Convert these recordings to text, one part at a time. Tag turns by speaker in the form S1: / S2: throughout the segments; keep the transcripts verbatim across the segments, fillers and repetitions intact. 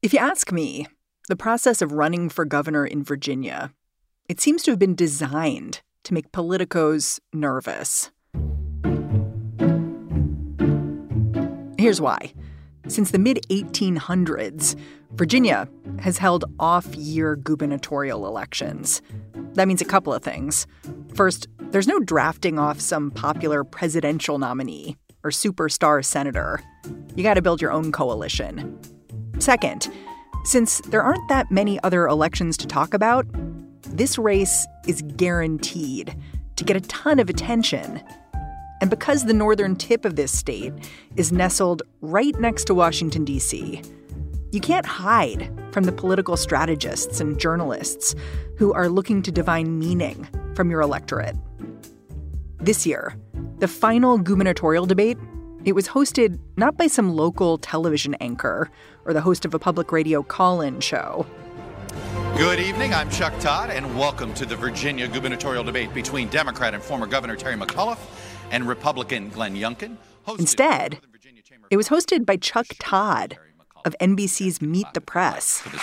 S1: If you ask me, the process of running for governor in Virginia, it seems to have been designed to make politicos nervous. Here's why. Since the mid eighteen hundreds, Virginia has held off-year gubernatorial elections. That means a couple of things. First, there's no drafting off some popular presidential nominee or superstar senator. You got to build your own coalition. Second, since there aren't that many other elections to talk about, this race is guaranteed to get a ton of attention. And because the northern tip of this state is nestled right next to Washington, D C, you can't hide from the political strategists and journalists who are looking to divine meaning from your electorate. This year, the final gubernatorial debate, it was hosted not by some local television anchor or the host of a public radio call-in show.
S2: Good evening. I'm Chuck Todd, and welcome to the Virginia gubernatorial debate between Democrat and former Governor Terry McAuliffe and Republican Glenn Youngkin.
S1: Instead, it was hosted by Chuck Todd of N B C's Meet the Press.
S2: Thank you.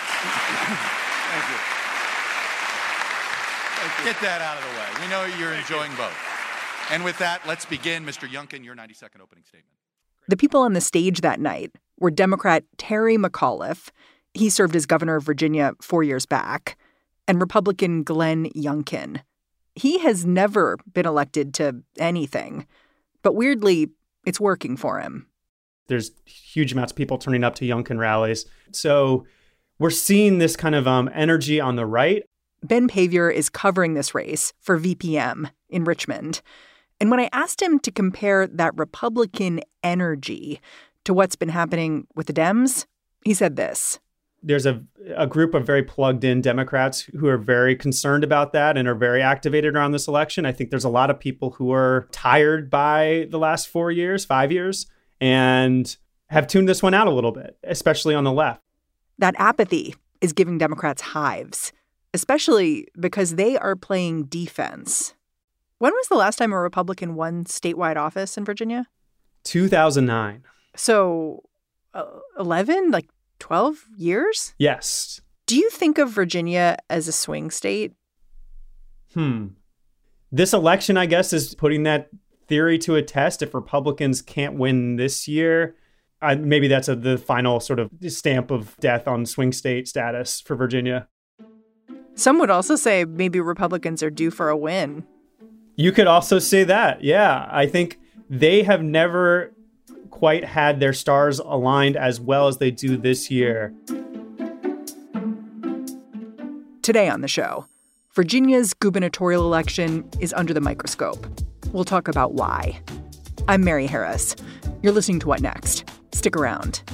S2: Get that out of the way. We know you're enjoying both. And with that, let's begin. Mister Youngkin, your ninety-second opening statement.
S1: The people on the stage that night were Democrat Terry McAuliffe. He served as governor of Virginia four years back, and Republican Glenn Youngkin. He has never been elected to anything, but weirdly, it's working for him.
S3: There's huge amounts of people turning up to Youngkin rallies. So we're seeing this kind of um, energy on the right.
S1: Ben Paviour is covering this race for V P M in Richmond. And when I asked him to compare that Republican energy to what's been happening with the Dems, he said this.
S3: There's a, a group of very plugged in Democrats who are very concerned about that and are very activated around this election. I think there's a lot of people who are tired by the last four years, five years, and have tuned this one out a little bit, especially on the left.
S1: That apathy is giving Democrats hives, especially because they are playing defense. When was the last time a Republican won statewide office in Virginia?
S3: two thousand nine.
S1: So uh, eleven, like twelve years?
S3: Yes.
S1: Do you think of Virginia as a swing state?
S3: Hmm. This election, I guess, is putting that theory to a test. If Republicans can't win this year, I, maybe that's a, the final sort of stamp of death on swing state status for Virginia.
S1: Some would also say maybe Republicans are due for a win.
S3: You could also say that. Yeah, I think they have never quite had their stars aligned as well as they do this year.
S1: Today on the show, Virginia's gubernatorial election is under the microscope. We'll talk about why. I'm Mary Harris. You're listening to What Next? Stick around.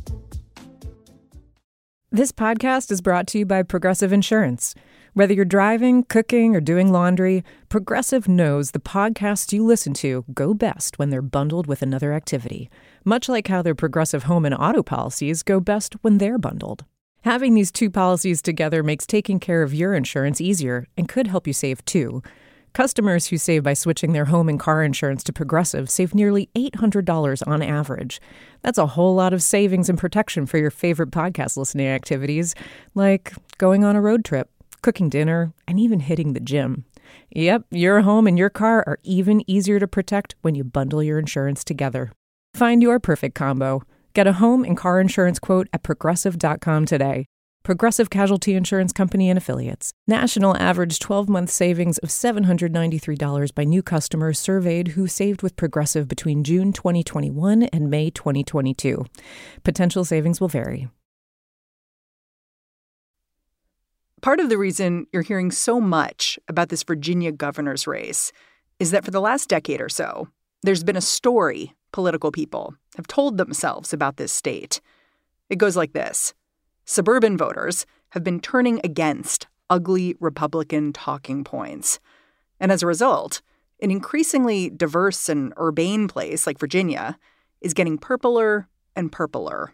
S4: This podcast is brought to you by Progressive Insurance. Whether you're driving, cooking, or doing laundry, Progressive knows the podcasts you listen to go best when they're bundled with another activity, much like how their Progressive home and auto policies go best when they're bundled. Having these two policies together makes taking care of your insurance easier and could help you save, too. Customers who save by switching their home and car insurance to Progressive save nearly eight hundred dollars on average. That's a whole lot of savings and protection for your favorite podcast listening activities, like going on a road trip, cooking dinner, and even hitting the gym. Yep, your home and your car are even easier to protect when you bundle your insurance together. Find your perfect combo. Get a home and car insurance quote at progressive dot com today. Progressive Casualty Insurance Company and Affiliates. National average twelve-month savings of seven hundred ninety-three dollars by new customers surveyed who saved with Progressive between June twenty twenty-one and May twenty twenty-two. Potential savings will vary.
S1: Part of the reason you're hearing so much about this Virginia governor's race is that for the last decade or so, there's been a story political people have told themselves about this state. It goes like this. Suburban voters have been turning against ugly Republican talking points. And as a result, an increasingly diverse and urbane place like Virginia is getting purpler and purpler.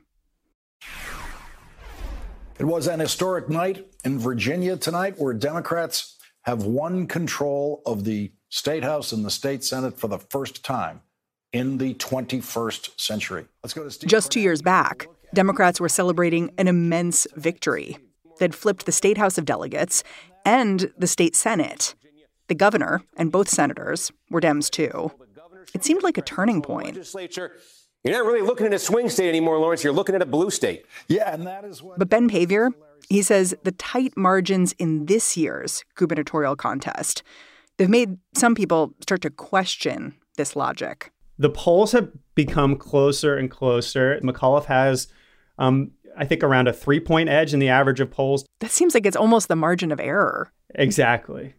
S5: It was an historic night in Virginia tonight where Democrats have won control of the State House and the State Senate for the first time in the twenty-first century. Let's go to Steve.
S1: Just two years back, Democrats were celebrating an immense victory. They'd flipped the state House of Delegates and the state Senate. The governor and both senators were Dems, too. It seemed like a turning point.
S6: Legislature. You're not really looking at a swing state anymore, Lawrence. You're looking at a blue state.
S5: Yeah, and that is what.
S1: But Ben Paviour, he says the tight margins in this year's gubernatorial contest, they've made some people start to question this logic.
S3: The polls have become closer and closer. McAuliffe has, um, I think, around a three-point edge in the average of polls.
S1: That seems like it's almost the margin of error.
S3: Exactly.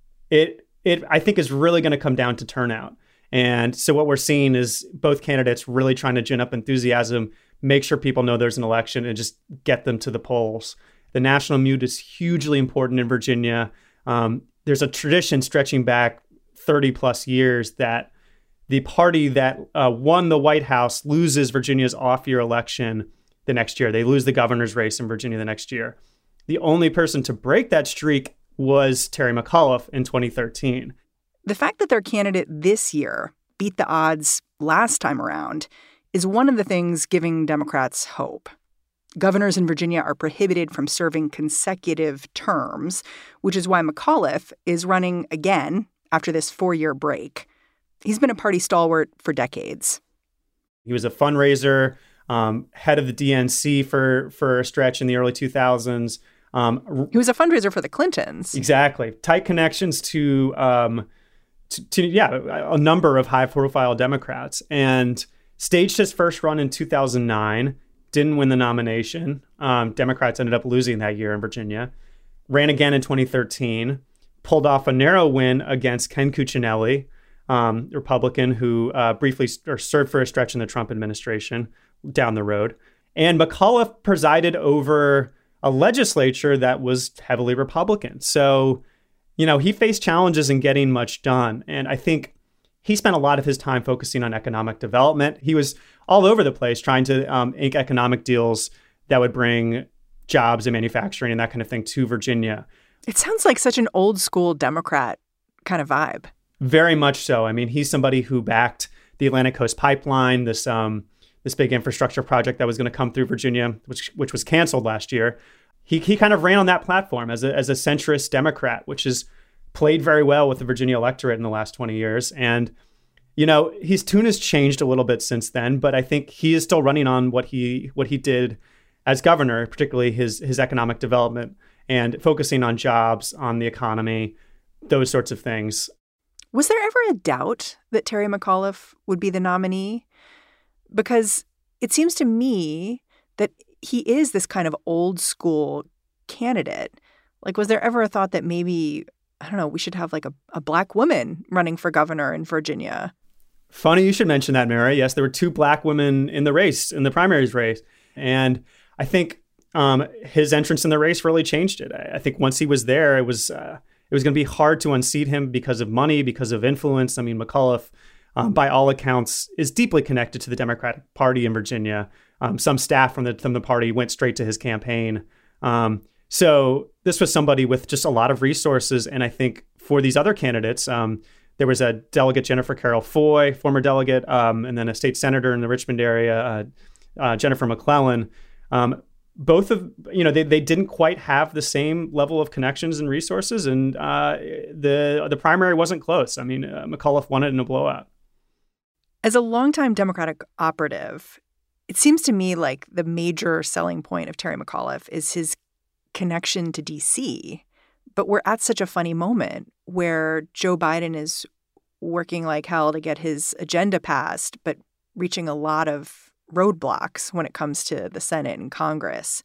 S3: It, it I think, is really going to come down to turnout. And so what we're seeing is both candidates really trying to gin up enthusiasm, make sure people know there's an election, and just get them to the polls. The national mood is hugely important in Virginia. Um, there's a tradition stretching back thirty plus years that the party that uh, won the White House loses Virginia's off-year election the next year. They lose the governor's race in Virginia the next year. The only person to break that streak was Terry McAuliffe in twenty thirteen.
S1: The fact that their candidate this year beat the odds last time around is one of the things giving Democrats hope. Governors in Virginia are prohibited from serving consecutive terms, which is why McAuliffe is running again after this four-year break. He's been a party stalwart for decades.
S3: He was a fundraiser, um, head of the D N C for, for a stretch in the early two thousands. Um,
S1: he was a fundraiser for the Clintons.
S3: Exactly. Tight connections to, um, to, to, yeah, a number of high-profile Democrats. And staged his first run in two thousand nine, didn't win the nomination. Um, Democrats ended up losing that year in Virginia. Ran again in twenty thirteen, pulled off a narrow win against Ken Cuccinelli, um, Republican who uh, briefly or served for a stretch in the Trump administration down the road. And McAuliffe presided over a legislature that was heavily Republican. So, you know, he faced challenges in getting much done. And I think he spent a lot of his time focusing on economic development. He was all over the place trying to um, ink economic deals that would bring jobs and manufacturing and that kind of thing to Virginia.
S1: It sounds like such an old school Democrat kind of vibe.
S3: Very much so. I mean, he's somebody who backed the Atlantic Coast Pipeline, this um, this big infrastructure project that was going to come through Virginia, which which was canceled last year. He he kind of ran on that platform as a as a centrist Democrat, which has played very well with the Virginia electorate in the last twenty years. And, you know, his tune has changed a little bit since then, but I think he is still running on what he what he did as governor, particularly his his economic development and focusing on jobs, on the economy, those sorts of things.
S1: Was there ever a doubt that Terry McAuliffe would be the nominee? Because it seems to me that he is this kind of old school candidate. Like, was there ever a thought that maybe, I don't know, we should have like a, a black woman running for governor in Virginia?
S3: Funny you should mention that, Mary. Yes, there were two black women in the race, in the primaries race. And I think um, his entrance in the race really changed it. I, I think once he was there, it was uh, it was going to be hard to unseat him because of money, because of influence. I mean, McAuliffe, um, by all accounts, is deeply connected to the Democratic Party in Virginia. Um, some staff from the from the party went straight to his campaign. Um, so this was somebody with just a lot of resources. And I think for these other candidates, um, there was a delegate, Jennifer Carroll Foy, former delegate, um, and then a state senator in the Richmond area, uh, uh, Jennifer McClellan. Um, both of, you know, they, they didn't quite have the same level of connections and resources. And uh, the the primary wasn't close. I mean, uh, McAuliffe won it in a blowout.
S1: As a longtime Democratic operative, it seems to me like the major selling point of Terry McAuliffe is his connection to D C. But we're at such a funny moment where Joe Biden is working like hell to get his agenda passed, but reaching a lot of roadblocks when it comes to the Senate and Congress.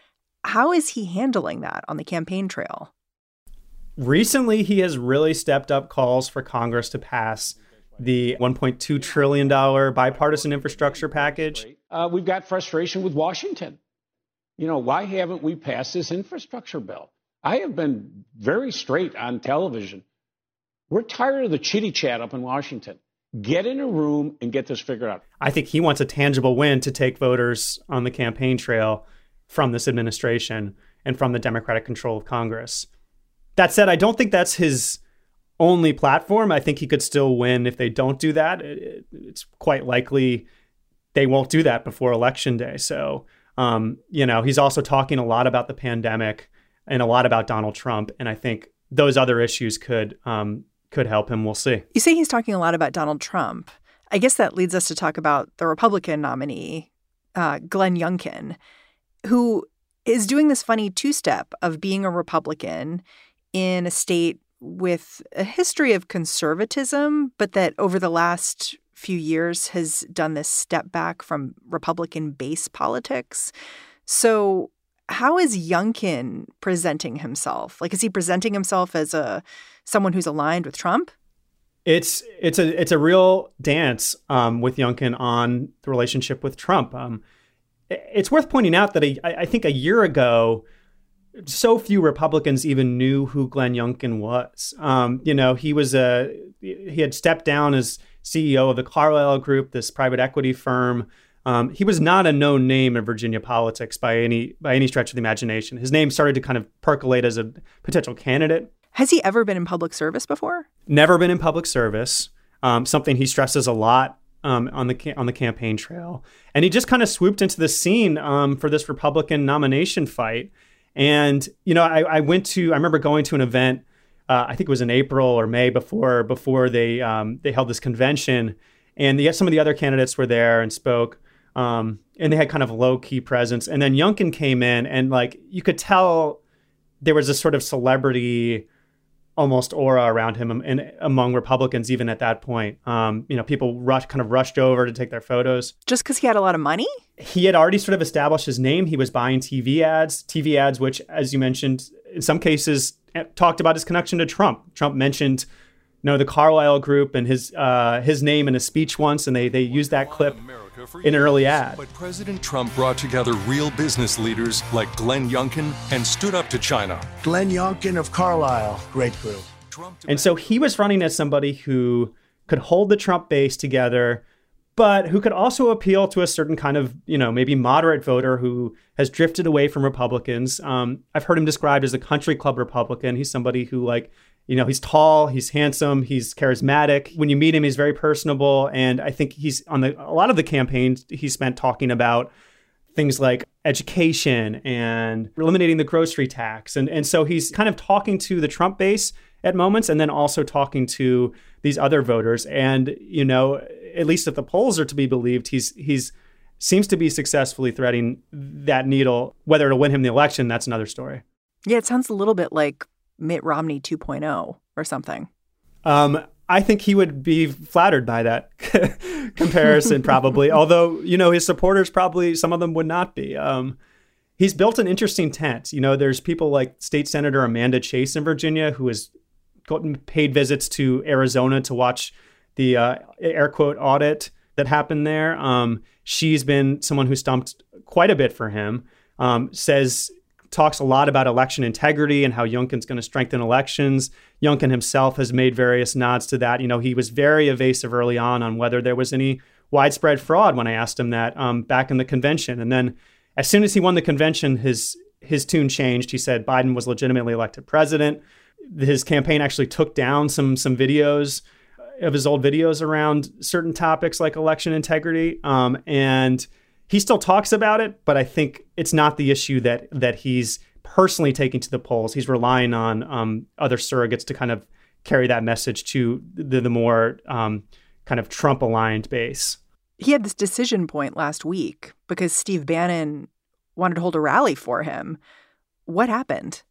S1: How is he handling that on the campaign trail?
S3: Recently, he has really stepped up calls for Congress to pass the one point two trillion dollars bipartisan infrastructure package.
S7: Uh, we've got frustration with Washington. You know, why haven't we passed this infrastructure bill? I have been very straight on television. We're tired of the chitty chat up in Washington. Get in a room and get this figured out.
S3: I think he wants a tangible win to take voters on the campaign trail from this administration and from the Democratic control of Congress. That said, I don't think that's his only platform. I think he could still win if they don't do that. It, it's quite likely they won't do that before Election Day. So, um, you know, he's also talking a lot about the pandemic and a lot about Donald Trump. And I think those other issues could um, could help him. We'll see.
S1: You say he's talking a lot about Donald Trump. I guess that leads us to talk about the Republican nominee, uh, Glenn Youngkin, who is doing this funny two-step of being a Republican in a state with a history of conservatism, but that over the last few years has done this step back from Republican base politics. So how is Youngkin presenting himself? Like, is he presenting himself as a someone who's aligned with Trump?
S3: It's it's a it's a real dance um, with Youngkin on the relationship with Trump. Um, it's worth pointing out that a, I think a year ago, so few Republicans even knew who Glenn Youngkin was. Um, you know, he was a he had stepped down as C E O of the Carlyle Group, this private equity firm. Um, he was not a known name in Virginia politics by any by any stretch of the imagination. His name started to kind of percolate as a potential candidate.
S1: Has he ever been in public service before?
S3: Never been in public service. Um, something he stresses a lot um, on the on the campaign trail. And he just kind of swooped into the scene um, for this Republican nomination fight. And, you know, I, I went to I remember going to an event, uh, I think it was in April or May before before they um, they held this convention. And the, some of the other candidates were there and spoke. Um, and they had kind of low key presence. And then Youngkin came in and like you could tell there was a sort of celebrity almost aura around him and among Republicans, even at that point. Um, you know, people rush, kind of rushed over to take their photos.
S1: Just because he had a lot of money?
S3: He had already sort of established his name. He was buying T V ads, T V ads, which, as you mentioned, in some cases talked about his connection to Trump. Trump mentioned, you know, the Carlyle Group and his uh, his name in a speech once, and they they used that clip in an early ad.
S8: But President Trump brought together real business leaders like Glenn Youngkin and stood up to China.
S9: Glenn Youngkin of Carlyle, great group.
S3: And so he was running as somebody who could hold the Trump base together, but who could also appeal to a certain kind of, you know, maybe moderate voter who has drifted away from Republicans. Um, I've heard him described as a country club Republican. He's somebody who, like, you know, he's tall, he's handsome, he's charismatic. When you meet him, he's very personable. And I think he's on the, a lot of the campaigns he spent talking about things like education and eliminating the grocery tax. And, and so he's kind of talking to the Trump base at moments and then also talking to these other voters. And, you know, at least if the polls are to be believed, he's he's seems to be successfully threading that needle. Whether it'll win him the election, that's another story.
S1: Yeah, it sounds a little bit like Mitt Romney two point oh or something.
S3: Um, I think he would be flattered by that comparison, probably. Although, you know, his supporters probably, some of them would not be. Um, he's built an interesting tent. You know, there's people like State Senator Amanda Chase in Virginia, who has gotten paid visits to Arizona to watch the uh, air quote audit that happened there. Um, she's been someone who stumped quite a bit for him, um, says... talks a lot about election integrity and how Youngkin's going to strengthen elections. Youngkin himself has made various nods to that. You know, he was very evasive early on on whether there was any widespread fraud when I asked him that um, back in the convention. And then as soon as he won the convention, his his tune changed. He said Biden was legitimately elected president. His campaign actually took down some some videos of his old videos around certain topics like election integrity. Um, and He still talks about it, but I think it's not the issue that that he's personally taking to the polls. He's relying on um, other surrogates to kind of carry that message to the, the more um, kind of Trump-aligned base.
S1: He had this decision point last week because Steve Bannon wanted to hold a rally for him. What happened?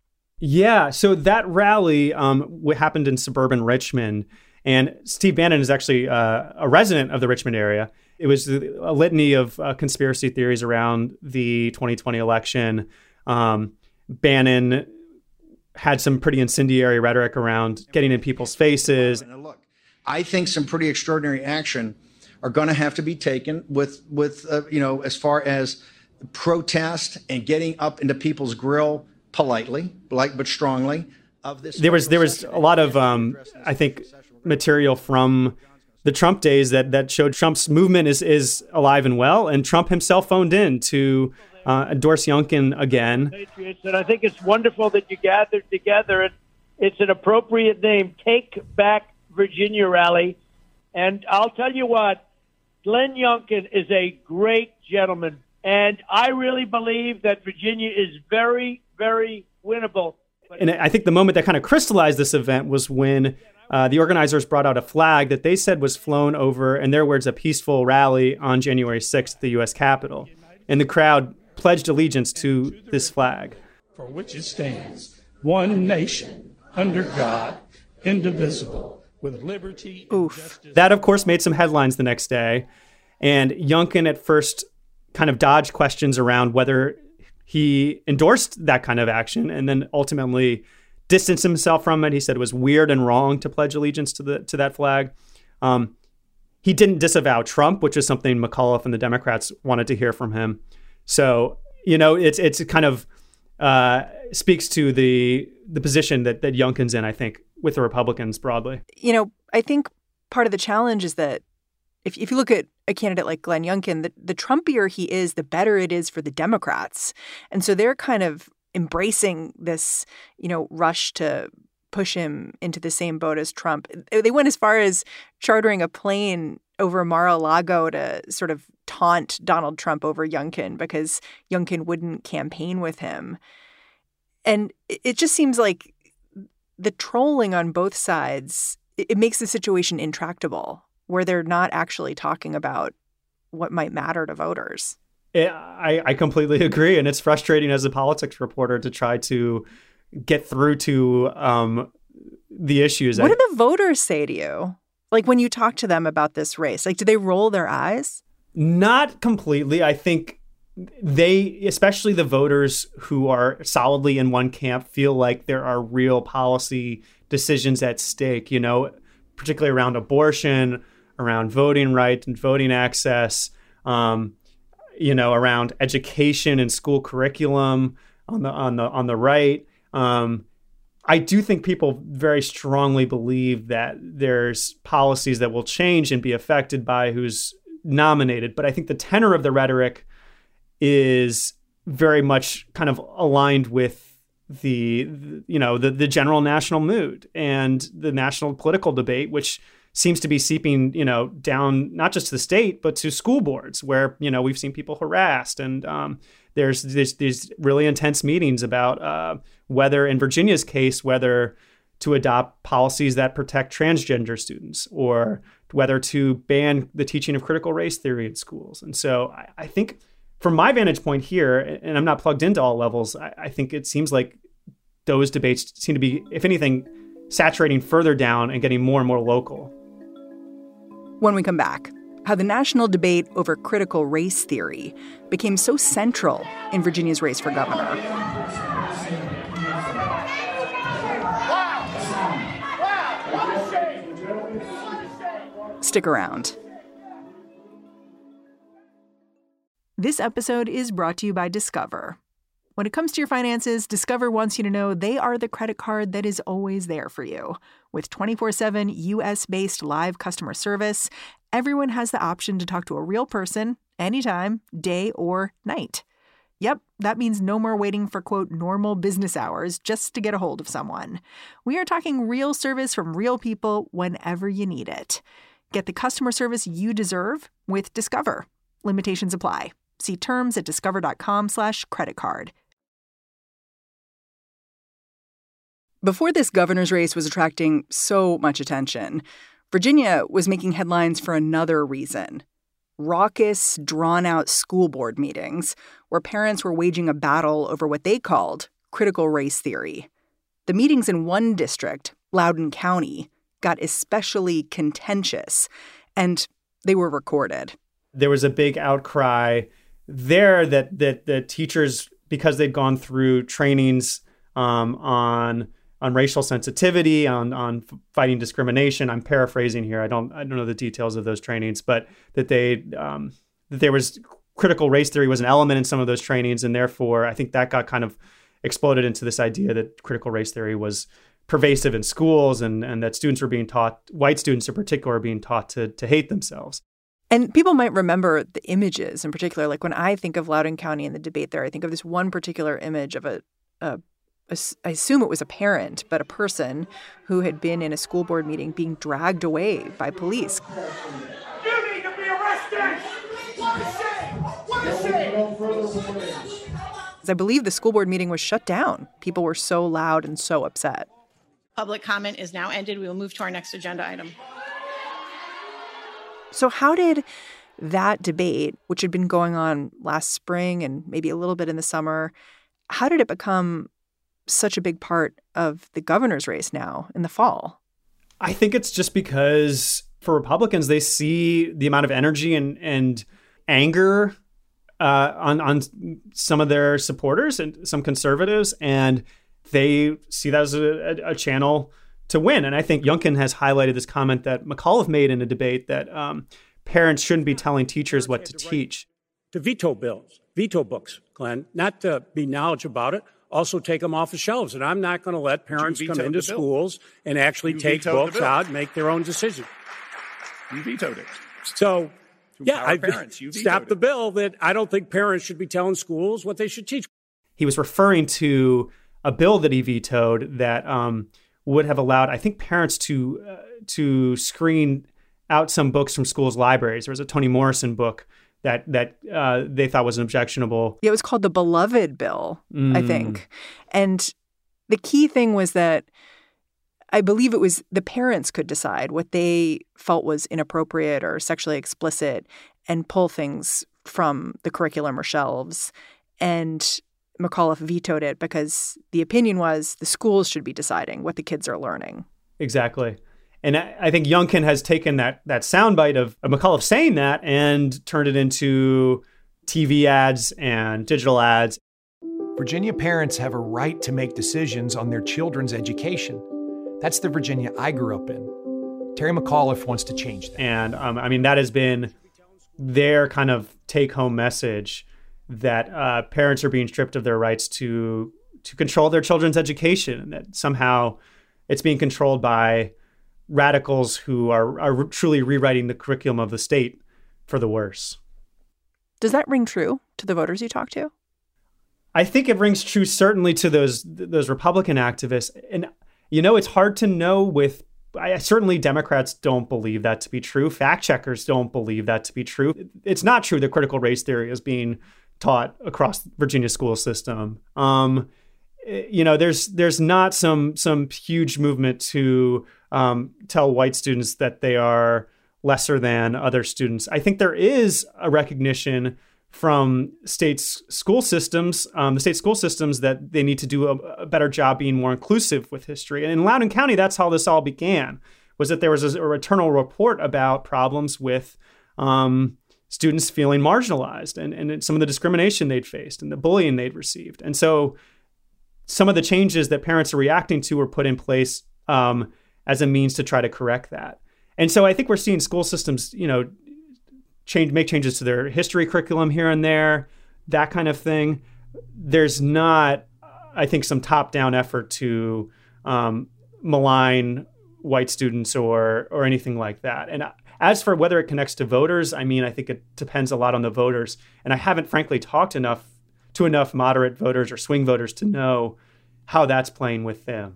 S1: Yeah,
S3: so that rally um, happened in suburban Richmond, and Steve Bannon is actually uh, a resident of the Richmond area. It was a litany of uh, conspiracy theories around the twenty twenty election. Um, Bannon had some pretty incendiary rhetoric around getting in people's faces.
S5: And look, I think some pretty extraordinary action are going to have to be taken with, with uh, you know, as far as protest and getting up into people's grill politely, like but strongly. Of this,
S3: there was there was a lot of um, I think material from the Trump days that that showed Trump's movement is is alive and well, and Trump himself phoned in to uh, endorse Youngkin again.
S10: Patriots, and I think it's wonderful that you gathered together. And It's an appropriate name. Take Back Virginia rally. And I'll tell you what, Glenn Youngkin is a great gentleman. And I really believe that Virginia is very, very winnable.
S3: And I think the moment that kind of crystallized this event was when uh, the organizers brought out a flag that they said was flown over, in their words, a peaceful rally on January sixth at the U S Capitol. And the crowd pledged allegiance to this flag.
S11: For which it stands, one nation, under God, indivisible, with liberty and
S3: Oof.
S11: justice.
S3: That, of course, made some headlines the next day. And Youngkin at first kind of dodged questions around whether he endorsed that kind of action, and then ultimately distanced himself from it. He said it was weird and wrong to pledge allegiance to the to that flag. Um, he didn't disavow Trump, which is something McAuliffe and the Democrats wanted to hear from him. So, you know, it's it's kind of uh, speaks to the the position that that Youngkin's in, I think, with the Republicans broadly.
S1: You know, I think part of the challenge is that if if you look at a candidate like Glenn Youngkin, the, the Trumpier he is, the better it is for the Democrats. And so they're kind of embracing this, you know, rush to push him into the same boat as Trump. They went as far as chartering a plane over Mar-a-Lago to sort of taunt Donald Trump over Youngkin because Youngkin wouldn't campaign with him. And it just seems like the trolling on both sides, it makes the situation intractable, where they're not actually talking about what might matter to voters.
S3: Yeah, I, I completely agree. And it's frustrating as a politics reporter to try to get through to um, the issues.
S1: What I, do the voters say to you? Like when you talk to them about this race, like, do they roll their eyes?
S3: Not completely. I think they, especially the voters who are solidly in one camp, feel like there are real policy decisions at stake, you know, particularly around abortion, around voting rights and voting access, um, you know, around education and school curriculum on the on the on the right. Um, I do think people very strongly believe that there's policies that will change and be affected by who's nominated. But I think the tenor of the rhetoric is very much kind of aligned with the, you know, the, the general national mood and the national political debate, which seems to be seeping, you know, down not just to the state, but to school boards where, you know, we've seen people harassed. And um, there's these, these really intense meetings about uh, whether, in Virginia's case, whether to adopt policies that protect transgender students or whether to ban the teaching of critical race theory in schools. And so I, I think from my vantage point here, and I'm not plugged into all levels, I, I think it seems like those debates seem to be, if anything, saturating further down and getting more and more local.
S1: When we come back, how the national debate over critical race theory became so central in Virginia's race for governor. Stick around. This episode is brought to you by Discover. When it comes to your finances, Discover wants you to know they are the credit card that is always there for you. With twenty-four seven U S-based live customer service, everyone has the option to talk to a real person anytime, day or night. Yep, that means no more waiting for, quote, normal business hours just to get a hold of someone. We are talking real service from real people whenever you need it. Get the customer service you deserve with Discover. Limitations apply. See terms at discover.com slash credit card. Before this governor's race was attracting so much attention, Virginia was making headlines for another reason. Raucous, drawn-out school board meetings where parents were waging a battle over what they called critical race theory. The meetings in one district, Loudoun County, got especially contentious, and they were recorded.
S3: There was a big outcry there that that the teachers, because they'd gone through trainings um, on on racial sensitivity, on on fighting discrimination. I'm paraphrasing here. I don't I don't know the details of those trainings, but that they um, that there was critical race theory was an element in some of those trainings, and therefore I think that got kind of exploded into this idea that critical race theory was pervasive in schools, and and that students were being taught, white students in particular, are being taught to to hate themselves.
S1: And people might remember the images in particular. Like when I think of Loudoun County and the debate there, I think of this one particular image of a, a I assume it was a parent, but a person who had been in a school board meeting being dragged away by police.
S12: You need to be arrested! What is it? What is it?
S1: I believe the school board meeting was shut down. People were so loud and so upset.
S13: Public comment is now ended. We will move to our next agenda item.
S1: So how did that debate, which had been going on last spring and maybe a little bit in the summer, how did it become such a big part of the governor's race now in the fall?
S3: I think it's just because for Republicans, they see the amount of energy and, and anger uh, on, on some of their supporters and some conservatives, and they see that as a, a channel to win. And I think Youngkin has highlighted this comment that McAuliffe made in a debate that um, parents shouldn't be telling teachers what to teach.
S14: To veto bills, veto books, Glenn, not to be knowledgeable about it, also take them off the shelves. And I'm not going to let parents come into schools and actually you take books out and make their own decision.
S15: You vetoed it.
S14: So, yeah, I
S15: parents. You
S14: stopped the bill that I don't think parents should be telling schools what they should teach.
S3: He was referring to a bill that he vetoed that um, would have allowed, I think, parents to uh, to screen out some books from schools' libraries. There was a Toni Morrison book that that uh, they thought was an objectionable.
S1: Yeah, it was called the Beloved Bill,
S3: mm.
S1: I think. And the key thing was that I believe it was the parents could decide what they felt was inappropriate or sexually explicit and pull things from the curriculum or shelves. And McAuliffe vetoed it because the opinion was the schools should be deciding what the kids are learning.
S3: Exactly. And I think Youngkin has taken that that soundbite of, of McAuliffe saying that and turned it into T V ads and digital ads.
S16: Virginia parents have a right to make decisions on their children's education. That's the Virginia I grew up in. Terry McAuliffe wants to change that.
S3: And um, I mean, that has been their kind of take-home message that uh, parents are being stripped of their rights to to control their children's education, and that somehow it's being controlled by radicals who are, are truly rewriting the curriculum of the state for the worse.
S1: Does that ring true to the voters you talk to?
S3: I think it rings true certainly to those those Republican activists. And, you know, it's hard to know with, I, certainly Democrats don't believe that to be true. Fact checkers don't believe that to be true. It's not true that critical race theory is being taught across Virginia school system. Um, you know, there's there's not some some huge movement to um, tell white students that they are lesser than other students. I think there is a recognition from states' school systems, um, the state school systems, that they need to do a, a better job being more inclusive with history. And in Loudoun County, that's how this all began, was that there was a, a eternal report about problems with um, students feeling marginalized and, and some of the discrimination they'd faced and the bullying they'd received. And so some of the changes that parents are reacting to were put in place um, as a means to try to correct that. And so I think we're seeing school systems, you know, change, make changes to their history curriculum here and there, that kind of thing. There's not, I think, some top-down effort to um, malign white students or or anything like that. And as for whether it connects to voters, I mean, I think it depends a lot on the voters. And I haven't, frankly, talked enough to enough moderate voters or swing voters to know how that's playing with them.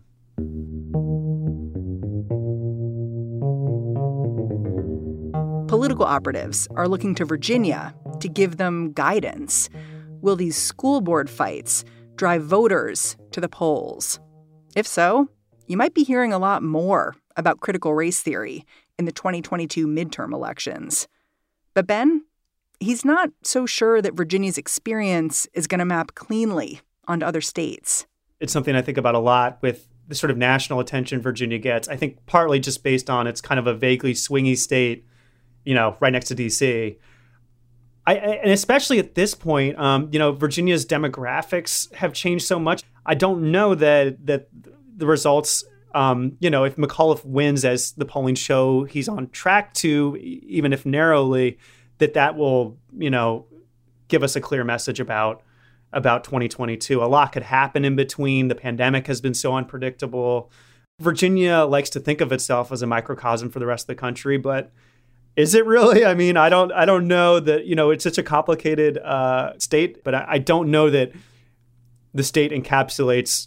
S1: Political operatives are looking to Virginia to give them guidance. Will these school board fights drive voters to the polls? If so, you might be hearing a lot more about critical race theory in the twenty twenty-two midterm elections. But Ben, he's not so sure that Virginia's experience is going to map cleanly onto other states.
S3: It's something I think about a lot with the sort of national attention Virginia gets. I think partly just based on it's kind of a vaguely swingy state, you know, right next to D C. I, and especially at this point, um, you know, Virginia's demographics have changed so much. I don't know that that the results, um, you know, if McAuliffe wins, as the polling show he's on track to, even if narrowly, that that will, you know, give us a clear message about about twenty twenty-two. A lot could happen in between. The pandemic has been so unpredictable. Virginia likes to think of itself as a microcosm for the rest of the country, but is it really? I mean, I don't I don't know that, you know, it's such a complicated uh, state, but I, I don't know that the state encapsulates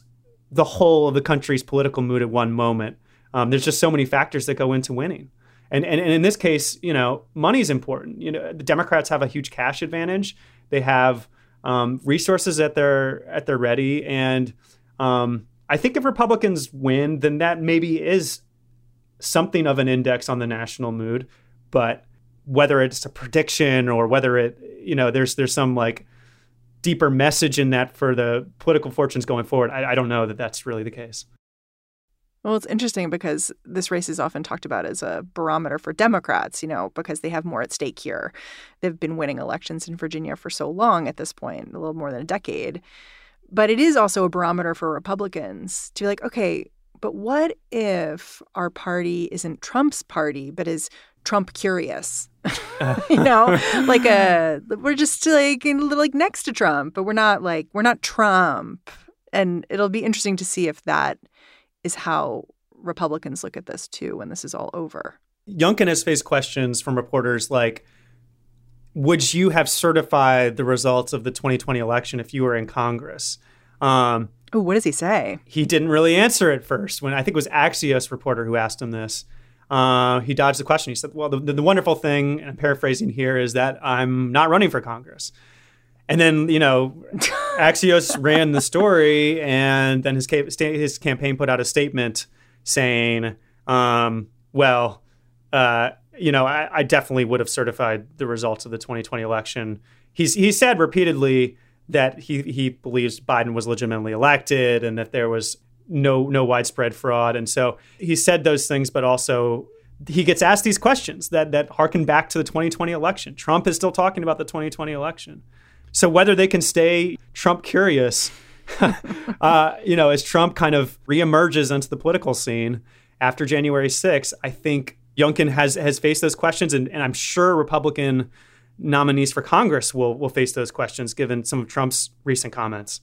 S3: the whole of the country's political mood at one moment. Um, there's just so many factors that go into winning. And, and and in this case, you know, money is important. You know, the Democrats have a huge cash advantage. They have um, resources at their at their ready. And um, I think if Republicans win, then that maybe is something of an index on the national mood. But whether it's a prediction or whether it, you know, there's there's some like deeper message in that for the political fortunes going forward, I, I don't know that that's really the case.
S1: Well, it's interesting because this race is often talked about as a barometer for Democrats, you know, because they have more at stake here. They've been winning elections in Virginia for so long at this point, a little more than a decade. But it is also a barometer for Republicans to be like, okay, but what if our party isn't Trump's party, but is Trump curious? you know, like a we're just like like next to Trump, but we're not like we're not Trump. And it'll be interesting to see if that is how Republicans look at this, too, when this is all over.
S3: Youngkin has faced questions from reporters like, would you have certified the results of the twenty twenty election if you were in Congress? Um,
S1: oh, what does he say?
S3: He didn't really answer at first. When I think it was Axios reporter who asked him this, uh, he dodged the question. He said, well, the, the wonderful thing, and I'm paraphrasing here, is that I'm not running for Congress. And then, you know, Axios ran the story, and then his his campaign put out a statement saying, um, well, uh, you know, I, I definitely would have certified the results of the twenty twenty election. He's he said repeatedly that he he believes Biden was legitimately elected and that there was no no widespread fraud. And so he said those things, but also he gets asked these questions that that harken back to the twenty twenty election. Trump is still talking about the twenty twenty election. So whether they can stay Trump curious, uh, you know, as Trump kind of reemerges into the political scene after January sixth, I think Youngkin has has faced those questions, and, and I'm sure Republican nominees for Congress will will face those questions given some of Trump's recent comments.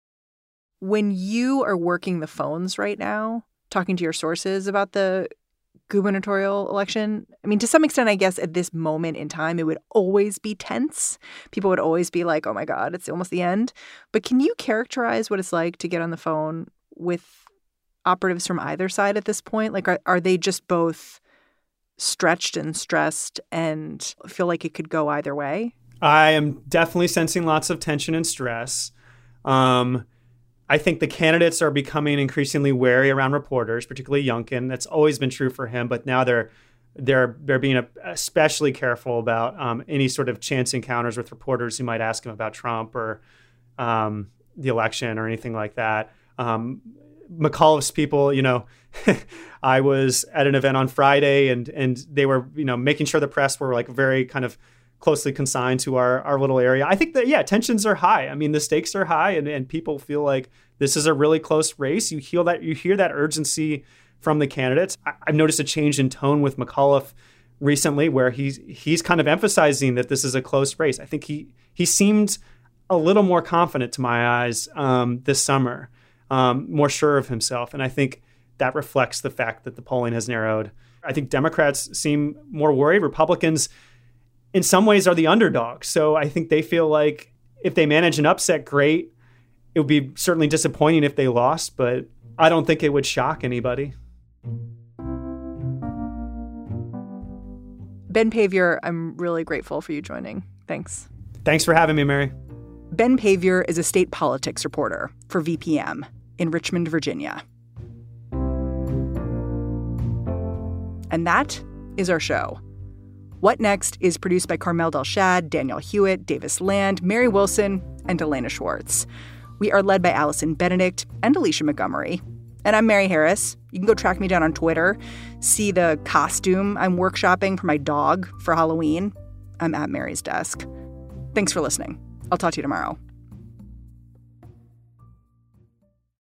S1: When you are working the phones right now, talking to your sources about the gubernatorial election, I mean, to some extent, I guess at this moment in time, it would always be tense. People would always be like, oh, my God, it's almost the end. But can you characterize what it's like to get on the phone with operatives from either side at this point? Like, are, are they just both stretched and stressed and feel like it could go either way?
S3: I am definitely sensing lots of tension and stress. Um I think the candidates are becoming increasingly wary around reporters, particularly Youngkin. That's always been true for him, but now they're they're they're being especially careful about um, any sort of chance encounters with reporters who might ask him about Trump or um, the election or anything like that. Um, McAuliffe's people, you know, I was at an event on Friday, and and they were, you know, making sure the press were like very kind of closely consigned to our, our little area. I think that, yeah, tensions are high. I mean, the stakes are high, and, and people feel like this is a really close race. You hear that, you hear that urgency from the candidates. I, I've noticed a change in tone with McAuliffe recently where he's, he's kind of emphasizing that this is a close race. I think he, he seemed a little more confident to my eyes um, this summer, um, more sure of himself. And I think that reflects the fact that the polling has narrowed. I think Democrats seem more worried. Republicans, in some ways, are the underdog. So I think they feel like if they manage an upset, great. It would be certainly disappointing if they lost, but I don't think it would shock anybody.
S1: Ben Paviour, I'm really grateful for you joining. Thanks.
S3: Thanks for having me, Mary.
S1: Ben Paviour is a state politics reporter for V P M in Richmond, Virginia. And that is our show. What Next is produced by Carmel Delshad, Daniel Hewitt, Davis Land, Mary Wilson, and Elena Schwartz. We are led by Allison Benedict and Alicia Montgomery. And I'm Mary Harris. You can go track me down on Twitter, see the costume I'm workshopping for my dog for Halloween. I'm at Mary's desk. Thanks for listening. I'll talk to you tomorrow.